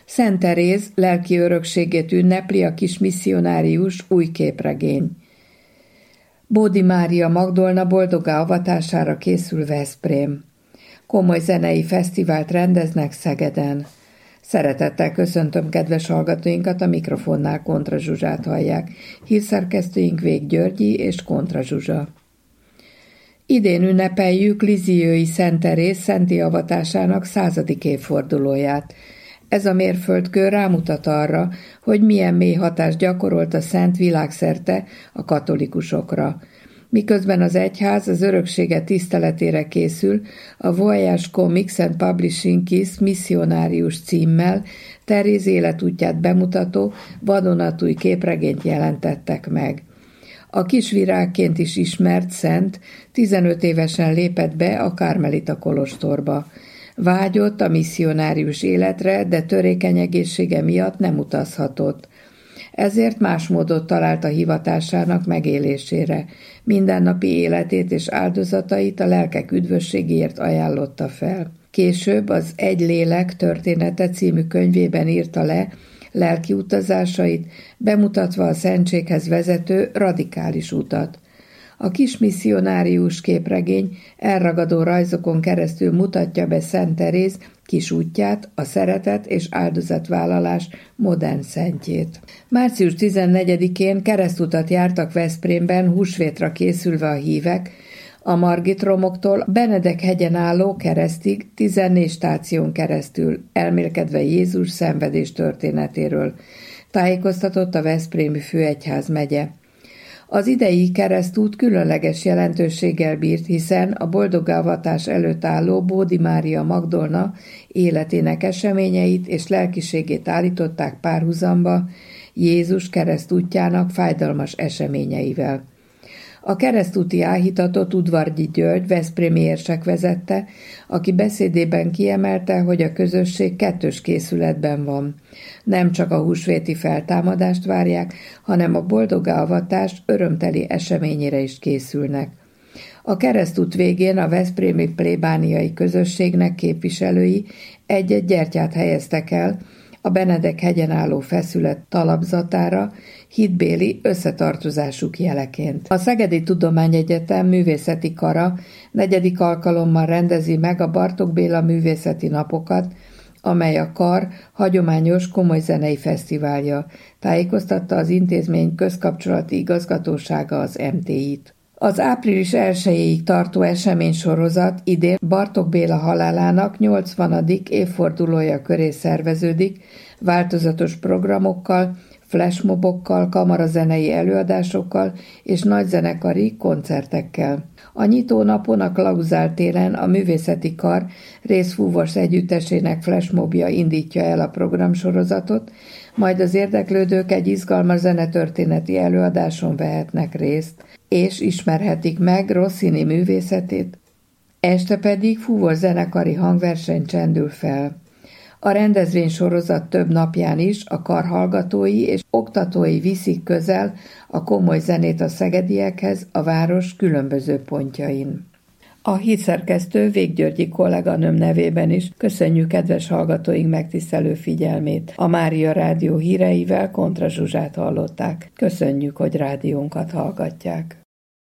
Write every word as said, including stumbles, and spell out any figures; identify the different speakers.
Speaker 1: Szent Teréz lelki örökségét ünnepli a kis misszionárius új képregény. Bódi Mária Magdolna boldoggá avatására készül Veszprém. Komoly zenei fesztivált rendeznek Szegeden. Szeretettel köszöntöm kedves hallgatóinkat, a mikrofonnál Kontra Zsuzsát hallják. Hírszerkesztőink Vég Györgyi és Kontra Zsuzsa. Idén ünnepeljük Lizioui Szent Teréz szenti avatásának századik évfordulóját. Ez a mérföldkő rámutat arra, hogy milyen mély hatást gyakorolt a szent világszerte a katolikusokra. Miközben az egyház az öröksége tiszteletére készül, a Voyage Comics and Publishing Kiss misszionárius címmel Teréz életútját bemutató vadonatúj képregényt jelentettek meg. A kisvirágként is ismert szent tizenöt évesen lépett be a Karmelita kolostorba. Vágyott a misszionárius életre, de törékeny egészsége miatt nem utazhatott. Ezért más módot talált a hivatásának megélésére. Mindennapi életét és áldozatait a lelkek üdvösségéért ajánlotta fel. Később az Egy lélek története című könyvében írta le lelki utazásait, bemutatva a szentséghez vezető radikális utat. A kis misszionárius képregény elragadó rajzokon keresztül mutatja be Szent Teréz kis útját, a szeretet és áldozatvállalás modern szentjét. március tizennegyedikén keresztutat jártak Veszprémben húsvétra készülve a hívek, a Margit-romoktól Benedek hegyen álló keresztig tizennégy stáción keresztül, elmélkedve Jézus szenvedés történetéről, tájékoztatott a Veszprémi Főegyházmegye. Az idei keresztút különleges jelentőséggel bírt, hiszen a boldogavatás előtt álló Bódi Mária Magdolna életének eseményeit és lelkiségét állították párhuzamba Jézus keresztútjának fájdalmas eseményeivel. A keresztúti áhítatot Udvargyi György veszprémi érsek vezette, aki beszédében kiemelte, hogy a közösség kettős készületben van. Nem csak a húsvéti feltámadást várják, hanem a boldoggá avatás örömteli eseményére is készülnek. A keresztút végén a veszprémi plébániai közösségnek képviselői egy-egy gyertyát helyeztek el a Benedek hegyen álló feszület talapzatára, hitbéli összetartozásuk jeleként. A Szegedi Tudományegyetem művészeti kara negyedik alkalommal rendezi meg a Bartók Béla művészeti napokat, amely a kar hagyományos komoly zenei fesztiválja, tájékoztatta az intézmény közkapcsolati igazgatósága az em té í-t. Az április elsejéig tartó eseménysorozat idén Bartók Béla halálának nyolcvanadik évfordulója köré szerveződik, változatos programokkal, flashmobokkal, kamarazenei előadásokkal és nagyzenekari koncertekkel. A nyitónapon a Klauzál téren a művészeti kar részfúvos együttesének flashmobja indítja el a programsorozatot, majd az érdeklődők egy izgalmas zenetörténeti előadáson vehetnek részt, és ismerhetik meg Rossini művészetét. Este pedig fúvós zenekari hangverseny csendül fel. A rendezvénysorozat több napján is a kar hallgatói és oktatói viszik közel a komoly zenét a szegediekhez a város különböző pontjain. A hírszerkesztő Vég Györgyi kolléganőm nevében is köszönjük kedves hallgatóink megtisztelő figyelmét. A Mária Rádió híreivel Kontra Zsuzsát hallották. Köszönjük, hogy rádiónkat hallgatják.